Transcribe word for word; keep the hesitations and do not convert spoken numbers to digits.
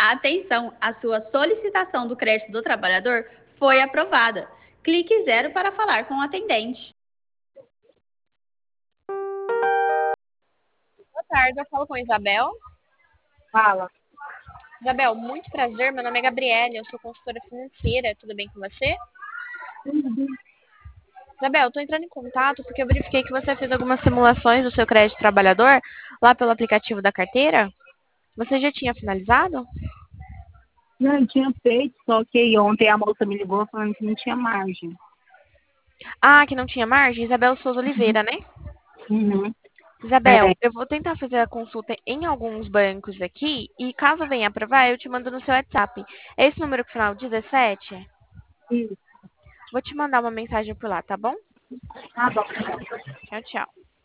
Atenção, a sua solicitação do crédito do trabalhador foi aprovada. Clique zero para falar com o atendente. Boa tarde, eu falo com a Isabel. Fala. Isabel, muito prazer, meu nome é Gabriele, eu sou consultora financeira, tudo bem com você? Uhum. Isabel, eu tô entrando em contato porque eu verifiquei que você fez algumas simulações do seu crédito trabalhador lá pelo aplicativo da carteira. Você já tinha finalizado? Não, eu tinha feito, só que ontem a moça me ligou falando que não tinha margem. Ah, que não tinha margem? Isabel Souza Oliveira, né? Uhum. Isabel, É, eu vou tentar fazer a consulta em alguns bancos aqui e caso venha aprovar, eu te mando no seu WhatsApp. É esse número que final dezessete? isso. Vou te mandar uma mensagem por lá, tá bom? Tá bom. Tchau, tchau.